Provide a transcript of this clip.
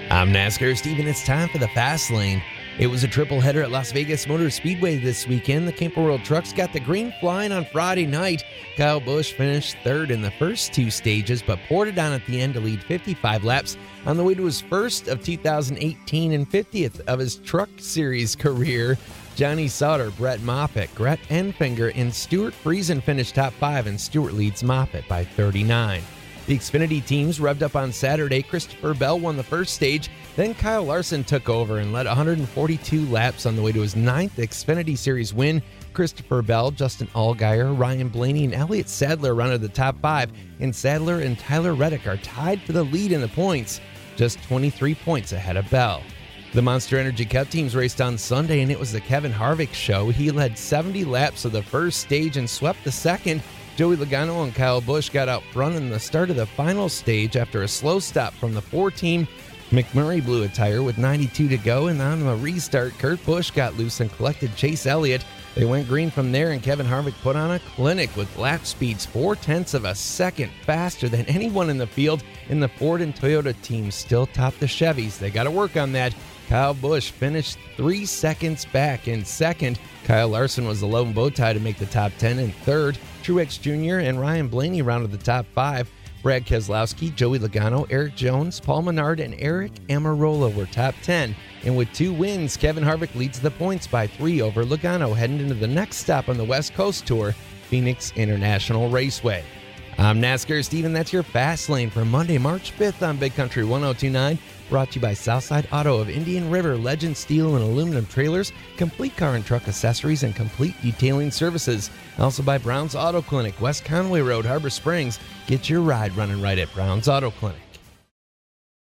I'm NASCAR Steven. It's time for the Fast Lane. It was a triple header at Las Vegas Motor Speedway this weekend. The Camping World Trucks got the green flying on Friday night. Kyle Busch finished third in the first two stages, but poured it on at the end to lead 55 laps on the way to his first of 2018 and 50th of his Truck Series career. Johnny Sauter, Brett Moffitt, Gret Enfinger, and Stuart Friesen finished top five, and Stewart leads Moffitt by 39. The Xfinity teams revved up on Saturday. Christopher Bell won the first stage. Then Kyle Larson took over and led 142 laps on the way to his ninth Xfinity Series win. Christopher Bell, Justin Allgaier, Ryan Blaney, and Elliott Sadler rounded the top five, and Sadler and Tyler Reddick are tied for the lead in the points, just 23 points ahead of Bell. The Monster Energy Cup teams raced on Sunday, and it was the Kevin Harvick show. He led 70 laps of the first stage and swept the second. Joey Logano and Kyle Busch got out front in the start of the final stage after a slow stop from the 4-team. McMurray blew a tire with 92 to go, and on the restart, Kurt Busch got loose and collected Chase Elliott. They went green from there, and Kevin Harvick put on a clinic with lap speeds 0.4 of a second faster than anyone in the field, and the Ford and Toyota teams still top the Chevys. They got to work on that. Kyle Busch finished 3 seconds back in second. Kyle Larson was the lone bow tie to make the top 10 in third. Truex Jr. and Ryan Blaney rounded the top five. Brad Keselowski, Joey Logano, Eric Jones, Paul Menard, and Eric Amarola were top 10. And with 2 wins, Kevin Harvick leads the points by 3 over Logano, heading into the next stop on the West Coast Tour, Phoenix International Raceway. I'm NASCAR Steven. That's your Fast Lane for Monday, March 5th on Big Country 102.9. Brought to you by Southside Auto of Indian River, Legend Steel and Aluminum Trailers, complete car and truck accessories, and complete detailing services. Also by Brown's Auto Clinic, West Conway Road, Harbor Springs. Get your ride running right at Brown's Auto Clinic.